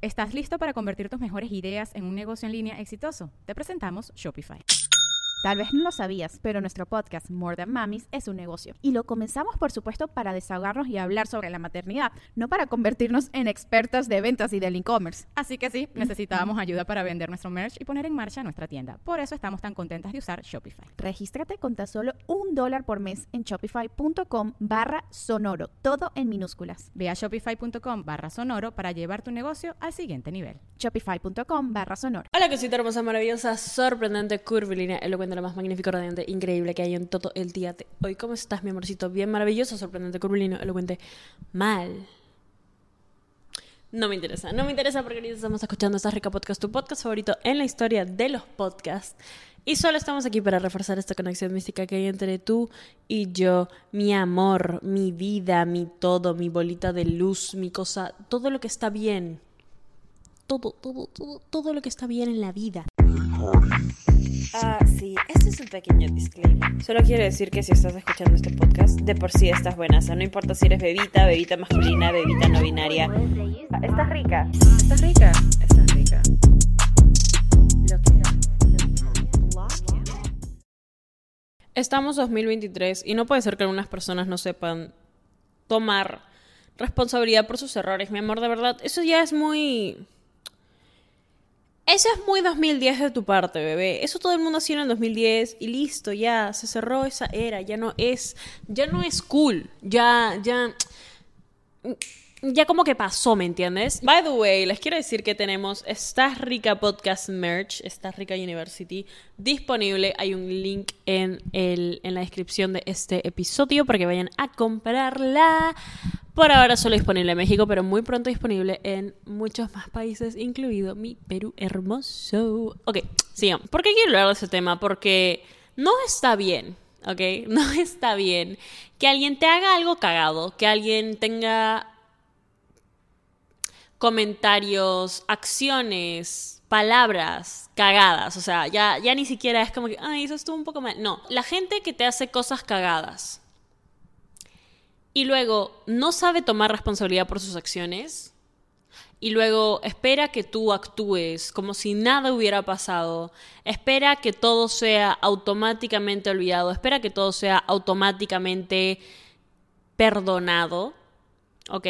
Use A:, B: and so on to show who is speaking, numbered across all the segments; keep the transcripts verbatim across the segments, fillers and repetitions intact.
A: ¿Estás listo para convertir tus mejores ideas en un negocio en línea exitoso? Te presentamos Shopify.
B: Tal vez no lo sabías, pero nuestro podcast More Than Mamis es un negocio. Y lo comenzamos, por supuesto, para desahogarnos y hablar sobre la maternidad, no para convertirnos en expertas de ventas y del e-commerce.
A: Así que sí, necesitábamos ayuda para vender nuestro merch y poner en marcha nuestra tienda. Por eso estamos tan contentas de usar Shopify.
B: Regístrate con tan solo un dólar por mes en shopify.com barra sonoro, todo en minúsculas.
A: Ve a shopify.com barra sonoro para llevar tu negocio al siguiente nivel.
B: Shopify.com barra sonoro.
C: Hola, cosita hermosa, maravillosa, sorprendente, curvilínea, elocuente, lo más magnífico, radiante, increíble que hay en todo el día de hoy. ¿Cómo estás, mi amorcito? Bien, maravilloso, sorprendente, curvilíneo, elocuente, mal. No me interesa, no me interesa porque ahorita estamos escuchando esta rica podcast, tu podcast favorito en la historia de los podcasts. Y solo estamos aquí para reforzar esta conexión mística que hay entre tú y yo, mi amor, mi vida, mi todo, mi bolita de luz, mi cosa, todo lo que está bien. Todo, todo, todo, todo lo que está bien en la vida.
D: Ah, sí, este es un pequeño disclaimer. Solo quiero decir que si estás escuchando este podcast, de por sí estás buena. O sea, no importa si eres bebita, bebita masculina, bebita no binaria. Ah, ¿estás rica? ¿Estás rica? Estás rica. Lo que
C: Estamos dos mil veintitrés y no puede ser que algunas personas no sepan tomar responsabilidad por sus errores. Mi amor, de verdad, eso ya es muy... Eso es muy dos mil diez de tu parte, bebé. Eso todo el mundo hacía en el dos mil diez y listo, ya se cerró esa era, ya no es, ya no es cool, ya, ya, ya como que pasó, ¿me entiendes? By the way, les quiero decir que tenemos Estás Rica Podcast Merch, Estás Rica University, disponible. Hay un link en, el, en la descripción de este episodio para que vayan a comprarla. Por ahora solo disponible en México, pero muy pronto disponible en muchos más países, incluido mi Perú hermoso. Ok, sigamos. ¿Por qué quiero hablar de ese tema? Porque no está bien, ¿ok? No está bien que alguien te haga algo cagado, que alguien tenga comentarios, acciones, palabras cagadas. O sea, ya, ya ni siquiera es como que, ay, eso estuvo un poco mal. No, la gente que te hace cosas cagadas y luego no sabe tomar responsabilidad por sus acciones y luego espera que tú actúes como si nada hubiera pasado, espera que todo sea automáticamente olvidado, espera que todo sea automáticamente perdonado, ¿ok?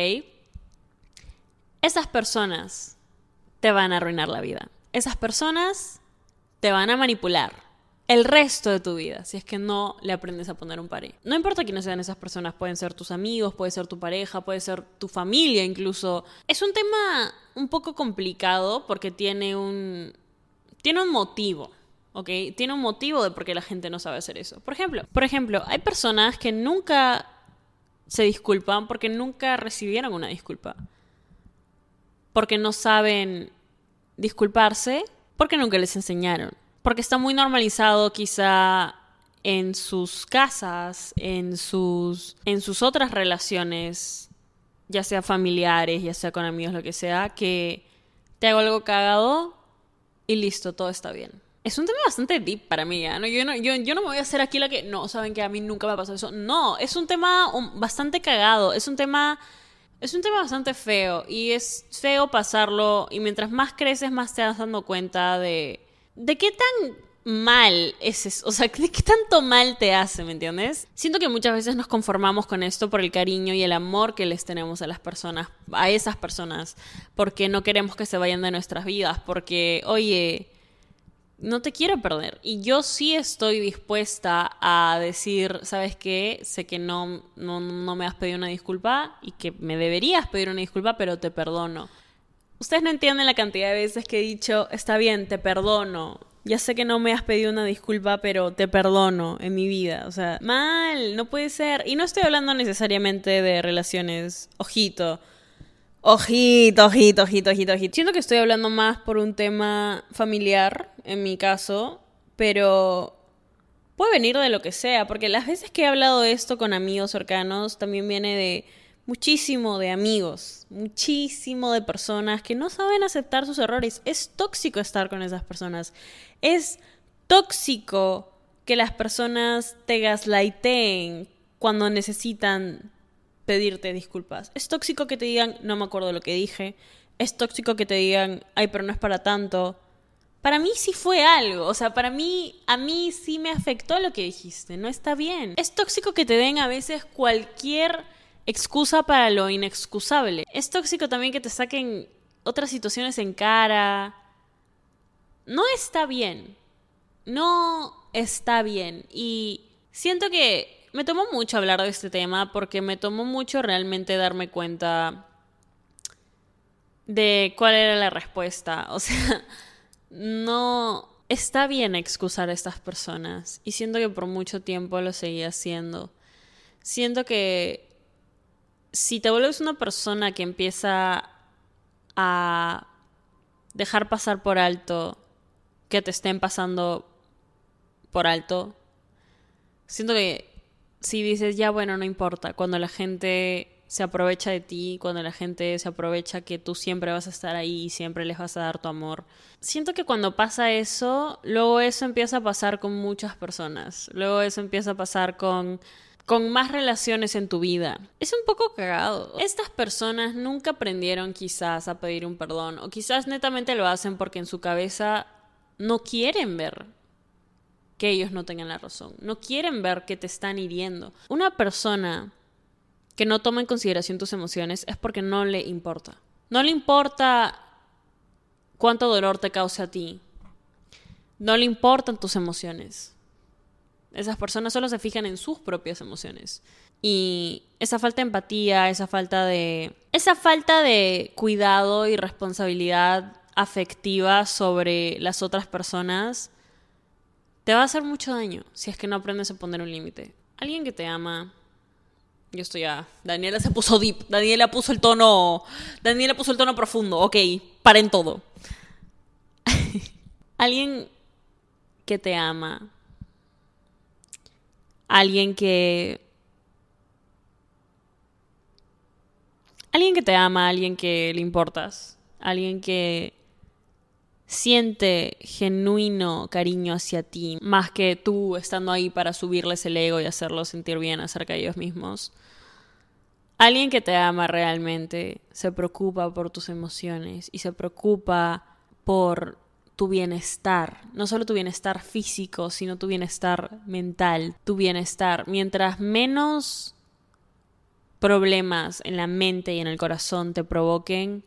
C: Esas personas te van a arruinar la vida. Esas personas te van a manipular el resto de tu vida, si es que no le aprendes a poner un paré. No importa quiénes sean esas personas, pueden ser tus amigos, puede ser tu pareja, puede ser tu familia incluso. Es un tema un poco complicado porque tiene un, tiene un motivo, ¿ok? Tiene un motivo de por qué la gente no sabe hacer eso. Por ejemplo, por ejemplo, hay personas que nunca se disculpan porque nunca recibieron una disculpa. Porque no saben disculparse, porque nunca les enseñaron. Porque está muy normalizado quizá en sus casas, en sus, en sus otras relaciones, ya sea familiares, ya sea con amigos, lo que sea, que te hago algo cagado y listo, todo está bien. Es un tema bastante deep para mí, ¿eh? ¿No? Yo, no, yo, yo no me voy a hacer aquí la que, no, saben que a mí nunca me ha pasado eso. No, es un tema bastante cagado, es un tema... Es un tema bastante feo y es feo pasarlo y mientras más creces más te vas dando cuenta de... ¿De qué tan mal es eso? O sea, ¿de qué tanto mal te hace, me entiendes? Siento que muchas veces nos conformamos con esto por el cariño y el amor que les tenemos a las personas, a esas personas, porque no queremos que se vayan de nuestras vidas, porque, oye, no te quiero perder. Y yo sí estoy dispuesta a decir, ¿sabes qué? Sé que no, no, no me has pedido una disculpa y que me deberías pedir una disculpa, pero te perdono. Ustedes no entienden la cantidad de veces que he dicho, está bien, te perdono. Ya sé que no me has pedido una disculpa, pero te perdono en mi vida. O sea, mal, no puede ser. Y no estoy hablando necesariamente de relaciones, ojito. Ojito, ojito, ojito, ojito, ojito. Siento que estoy hablando más por un tema familiar, en mi caso, pero puede venir de lo que sea, porque las veces que he hablado esto con amigos cercanos también viene de muchísimo de amigos, muchísimo de personas que no saben aceptar sus errores. Es tóxico estar con esas personas. Es tóxico que las personas te gaslighten cuando necesitan pedirte disculpas. Es tóxico que te digan, no me acuerdo lo que dije. es tóxico que te digan, ay, pero no es para tanto. Para mí sí fue algo, o sea, para mí, a mí sí me afectó lo que dijiste, no está bien. Es tóxico que te den a veces cualquier excusa para lo inexcusable. Es tóxico también que te saquen otras situaciones en cara. No está bien, no está bien. Y siento que me tomó mucho hablar de este tema porque me tomó mucho realmente darme cuenta de cuál era la respuesta. O sea, no está bien excusar a estas personas. Y siento que por mucho tiempo lo seguía haciendo. Siento que si te vuelves una persona que empieza a dejar pasar por alto que te estén pasando por alto, siento que si dices, ya bueno, no importa, cuando la gente se aprovecha de ti, cuando la gente se aprovecha que tú siempre vas a estar ahí y siempre les vas a dar tu amor. Siento que cuando pasa eso, luego eso empieza a pasar con muchas personas. Luego eso empieza a pasar con, con más relaciones en tu vida. Es un poco cagado. Estas personas nunca aprendieron quizás a pedir un perdón, o quizás netamente lo hacen porque en su cabeza no quieren ver que ellos no tengan la razón. No quieren ver que te están hiriendo. Una persona que no toma en consideración tus emociones es porque no le importa. No le importa cuánto dolor te cause a ti. No le importan tus emociones. Esas personas solo se fijan en sus propias emociones. Y esa falta de empatía, esa falta de... Esa falta de cuidado y responsabilidad afectiva sobre las otras personas te va a hacer mucho daño si es que no aprendes a poner un límite. Alguien que te ama... Yo estoy ya... Daniela se puso deep. Daniela puso el tono... Daniela puso el tono profundo. Ok, paren todo. Alguien que te ama. Alguien que... Alguien que te ama, alguien que le importas. Alguien que siente genuino cariño hacia ti, más que tú estando ahí para subirles el ego y hacerlos sentir bien acerca de ellos mismos. Alguien que te ama realmente se preocupa por tus emociones y se preocupa por tu bienestar. No solo tu bienestar físico, sino tu bienestar mental, tu bienestar. Mientras menos problemas en la mente y en el corazón te provoquen,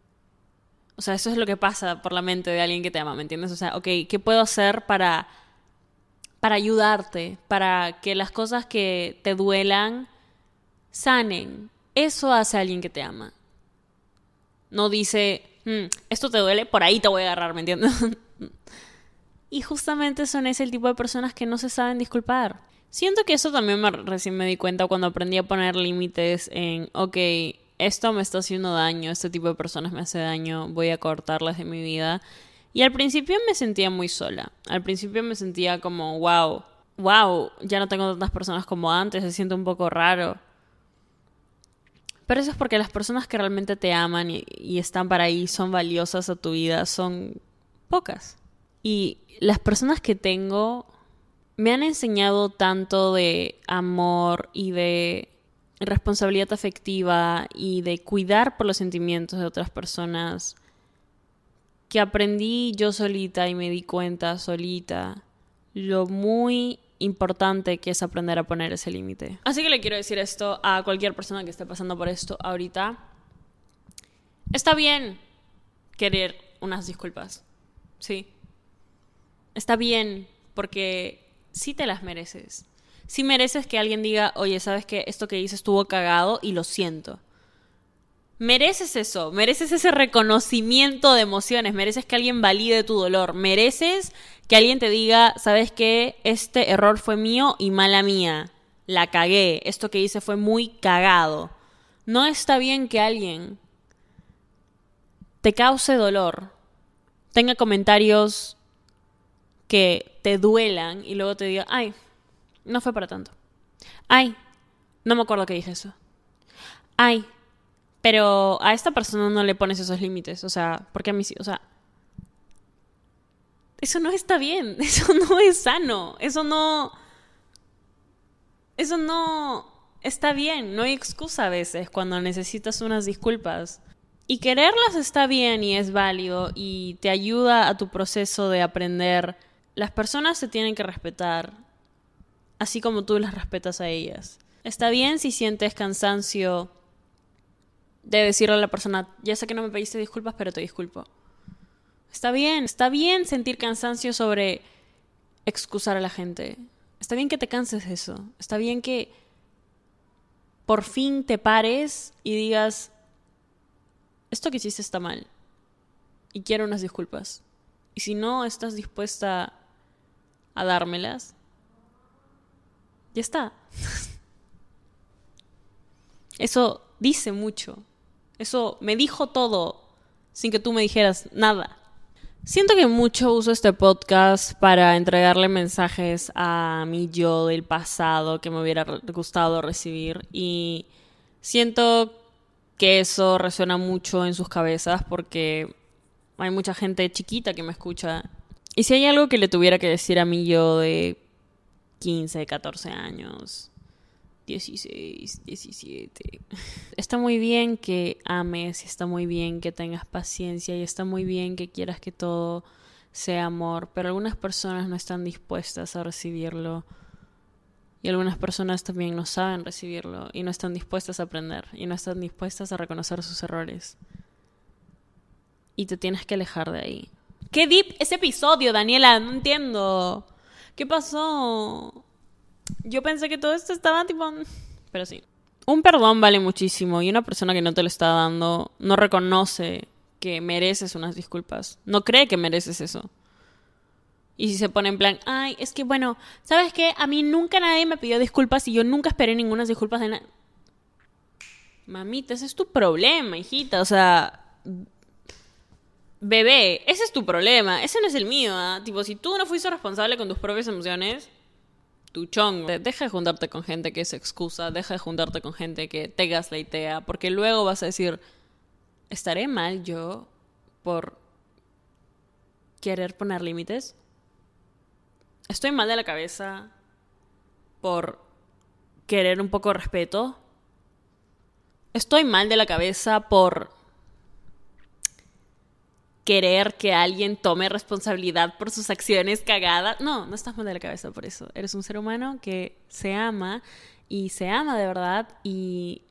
C: o sea, eso es lo que pasa por la mente de alguien que te ama, ¿me entiendes? O sea, ok, ¿qué puedo hacer para, para ayudarte? Para que las cosas que te duelan sanen. Eso hace a alguien que te ama. No dice, hmm, esto te duele, por ahí te voy a agarrar, ¿me entiendes? Y justamente son ese el tipo de personas que no se saben disculpar. Siento que eso también me, recién me di cuenta cuando aprendí a poner límites en, ok, esto me está haciendo daño, este tipo de personas me hace daño, voy a cortarlas de mi vida. Y al principio me sentía muy sola. Al principio me sentía como, wow, wow, ya no tengo tantas personas como antes, se siente un poco raro. Pero eso es porque las personas que realmente te aman y, y están para ahí, son valiosas a tu vida, son pocas. Y las personas que tengo me han enseñado tanto de amor y de responsabilidad afectiva y de cuidar por los sentimientos de otras personas, que aprendí yo solita y me di cuenta solita lo muy importante que es aprender a poner ese límite. Así que le quiero decir esto a cualquier persona que esté pasando por esto ahorita. Está bien querer unas disculpas, sí. Está bien porque sí te las mereces. Sí mereces que alguien diga, oye, ¿sabes qué? Esto que hice estuvo cagado y lo siento. Mereces eso, mereces ese reconocimiento de emociones, mereces que alguien valide tu dolor, mereces que alguien te diga, ¿sabes qué? Este error fue mío y mala mía, la cagué, esto que hice fue muy cagado. No está bien que alguien te cause dolor, tenga comentarios que te duelan y luego te diga, ay, no fue para tanto. Ay, no me acuerdo que dije eso. Ay, pero a esta persona no le pones esos límites. O sea, porque a mí sí, o sea, eso no está bien. Eso no es sano. Eso no... Eso no está bien. No hay excusa a veces cuando necesitas unas disculpas. Y quererlas está bien y es válido y te ayuda a tu proceso de aprender. Las personas se tienen que respetar, así como tú las respetas a ellas. Está bien si sientes cansancio de decirle a la persona, ya sé que no me pediste disculpas, pero te disculpo. Está bien, está bien sentir cansancio sobre excusar a la gente. Está bien que te canses de eso. Está bien que por fin te pares y digas, esto que hiciste está mal y quiero unas disculpas. Y si no estás dispuesta a dármelas, ya está. Eso dice mucho. Eso me dijo todo sin que tú me dijeras nada. Siento que mucho uso este podcast para entregarle mensajes a mi yo del pasado que me hubiera gustado recibir. Y siento que eso resuena mucho en sus cabezas porque hay mucha gente chiquita que me escucha. Y si hay algo que le tuviera que decir a mi yo de quince, catorce años, dieciséis, diecisiete. Está muy bien que ames, y está muy bien que tengas paciencia, y está muy bien que quieras que todo sea amor, pero algunas personas no están dispuestas a recibirlo. Y algunas personas también no saben recibirlo, y no están dispuestas a aprender, y no están dispuestas a reconocer sus errores. Y te tienes que alejar de ahí. ¡Qué deep ese episodio, Daniela! No entiendo. ¿Qué pasó? Yo pensé que todo esto estaba tipo... Pero sí. Un perdón vale muchísimo y una persona que no te lo está dando no reconoce que mereces unas disculpas. No cree que mereces eso. Y si se pone en plan, ay, es que bueno, ¿sabes qué? A mí nunca nadie me pidió disculpas y yo nunca esperé ninguna disculpas de nada. Mamita, ese es tu problema, hijita. O sea... Bebé, ese es tu problema. Ese no es el mío, ¿eh? Tipo, si tú no fuiste responsable con tus propias emociones... tu chongo. Deja de juntarte con gente que se excusa, deja de juntarte con gente que te gaslightea, porque luego vas a decir, ¿estaré mal yo por querer poner límites? ¿Estoy mal de la cabeza por querer un poco de respeto? ¿Estoy mal de la cabeza por querer que alguien tome responsabilidad por sus acciones cagadas? No, no estás mal de la cabeza por eso. Eres un ser humano que se ama y se ama de verdad y,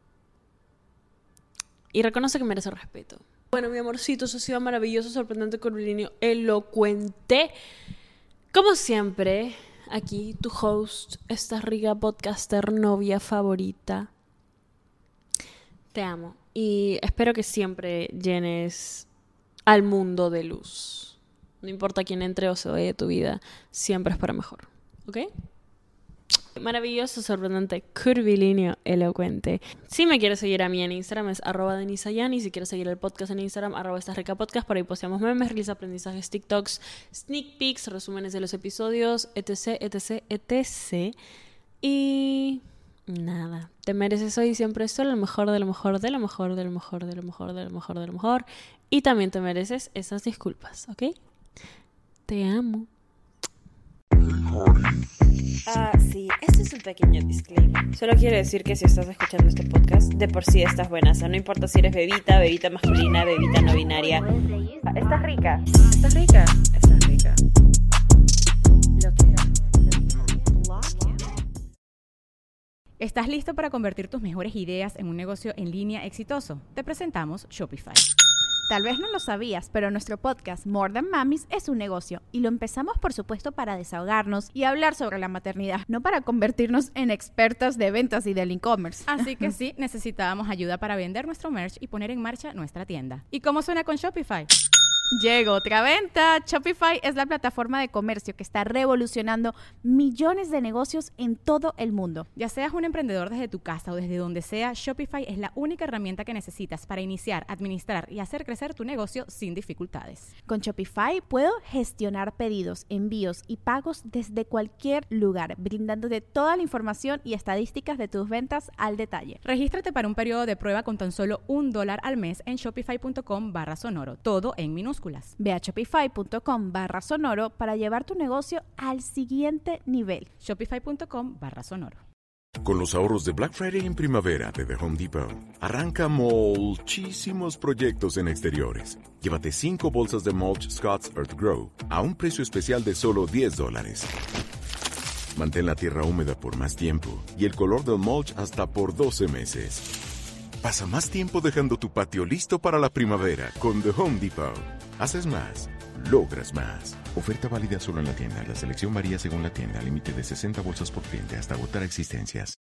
C: y reconoce que merece respeto. Bueno, mi amorcito, eso ha sido maravilloso, sorprendente, curvilíneo, elocuente. Como siempre, aquí tu host, esta rica podcaster novia favorita. Te amo y espero que siempre llenes al mundo de luz. No importa quién entre o se vaya de tu vida, siempre es para mejor. ¿Ok? Maravilloso, sorprendente, curvilíneo, elocuente. Si me quieres seguir a mí en Instagram es arroba denisayani. Si quieres seguir el podcast en Instagram, arroba esta rica podcast. Por ahí posteamos memes, reels, aprendizajes, TikToks, sneak peeks, resúmenes de los episodios, etc, etc, etc. Y... nada, te mereces hoy y siempre solo lo mejor, de lo mejor, de lo mejor, de lo mejor, de lo mejor, de lo mejor, de lo mejor. Y también te mereces esas disculpas, ¿ok? Te amo.
D: Ah, sí, este es un pequeño disclaimer. Solo quiero decir que si estás escuchando este podcast, de por sí estás buena. O sea, no importa si eres bebita, bebita masculina, bebita no binaria. Ah, estás rica. Estás rica. Estás rica. Lo quiero.
A: ¿Estás listo para convertir tus mejores ideas en un negocio en línea exitoso? Te presentamos Shopify.
B: Tal vez no lo sabías, pero nuestro podcast More Than Mamis es un negocio y lo empezamos por supuesto para desahogarnos y hablar sobre la maternidad, no para convertirnos en expertas de ventas y del e-commerce.
A: Así que sí, necesitábamos ayuda para vender nuestro merch y poner en marcha nuestra tienda. ¿Y cómo suena con Shopify?
B: Llegó otra venta. Shopify es la plataforma de comercio que está revolucionando millones de negocios en todo el mundo.
A: Ya seas un emprendedor desde tu casa o desde donde sea, Shopify es la única herramienta que necesitas para iniciar, administrar y hacer crecer tu negocio sin dificultades.
B: Con Shopify puedo gestionar pedidos, envíos y pagos desde cualquier lugar, brindándote toda la información y estadísticas de tus ventas al detalle.
A: Regístrate para un periodo de prueba con tan solo un dólar al mes en shopify.com barra sonoro, todo en minúsculas.
B: Ve a shopify.com barra sonoro para llevar tu negocio al siguiente nivel.
A: Shopify.com barra sonoro.
E: Con los ahorros de Black Friday en primavera de The Home Depot, arranca muchísimos proyectos en exteriores. Llévate cinco bolsas de mulch Scott's Earth Grow a un precio especial de solo diez dólares. Mantén la tierra húmeda por más tiempo y el color del mulch hasta por doce meses. Pasa más tiempo dejando tu patio listo para la primavera con The Home Depot. Haces más, logras más. Oferta válida solo en la tienda. La selección varía según la tienda. Límite de sesenta bolsas por cliente hasta agotar existencias.